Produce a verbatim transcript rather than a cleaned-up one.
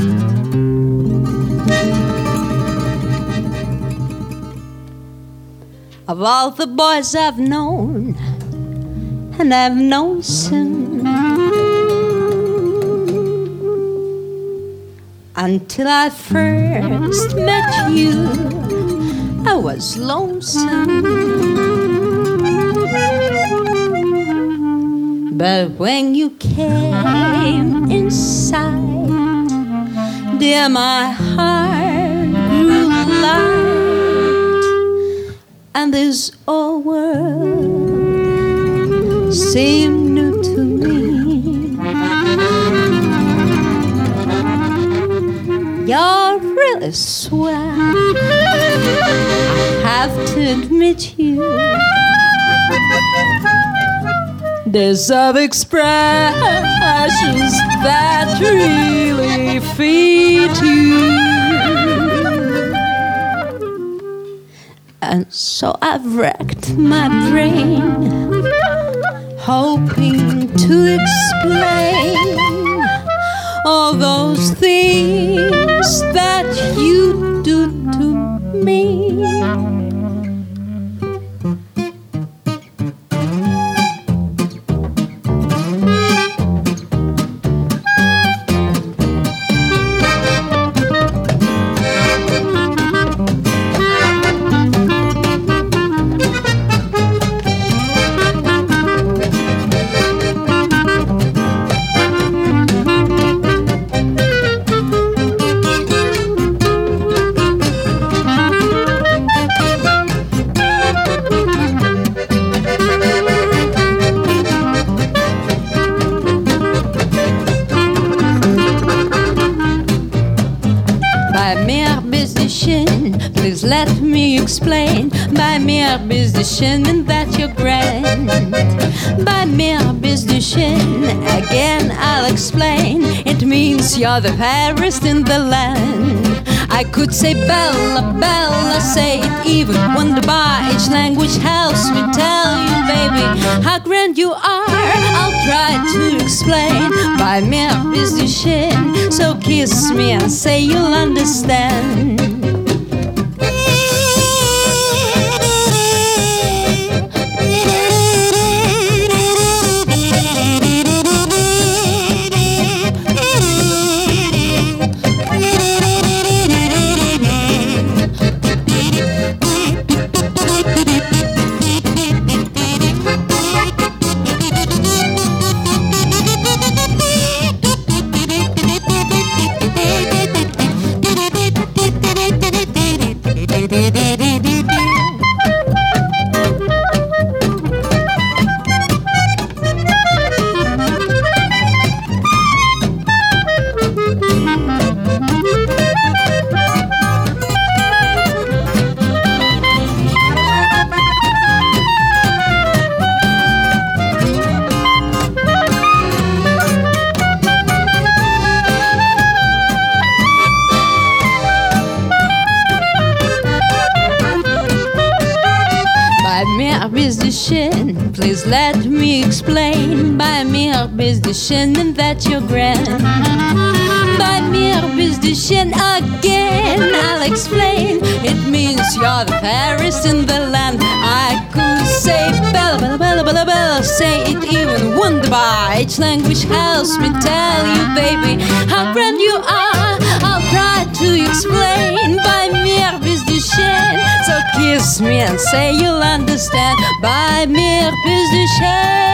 Of all the boys I've known, and I've known some, until I first met you, I was lonesome. But when you came inside, dear, my heart grew light, and this old world seemed new to me. You're really swell, I have to admit you. There's some expressions that really feed you. And so I've racked my brain, hoping to explain all those things that you do to me. Please let me explain. By mere musician, and that you're grand. By mere musician, again I'll explain. It means you're the fairest in the land. I could say Bella, Bella, say it even wonder by each language helps me tell you, baby, how grand you are. I'll try to explain by mere musician. So kiss me and say you'll understand. Musician, please let me explain. By mere musician, and that you're grand. By mere musician, again I'll explain. It means you're the fairest in the land. I could say Bella, Bella, Bella, Bella, Bella, say it even wonder by each language helps me tell you, baby, how grand you are. I'll try to explain by mere musician. So kiss me and say you'll understand by mere musician.